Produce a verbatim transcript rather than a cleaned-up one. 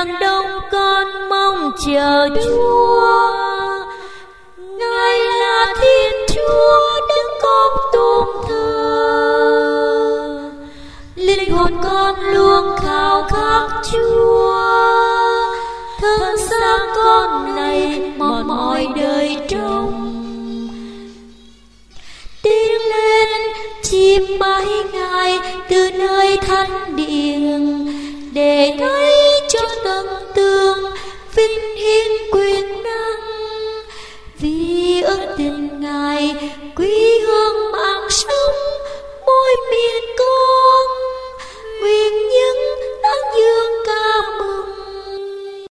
Rằng đông con mong chờ Chúa, Ngài là Thiên Chúa Đức con tôn thờ. Linh hồn con luôn khao khát Chúa, thân xác con này mòn mỏi đời trông. Tiến lên chiêm bái Ngài từ nơi thánh điện, để thấy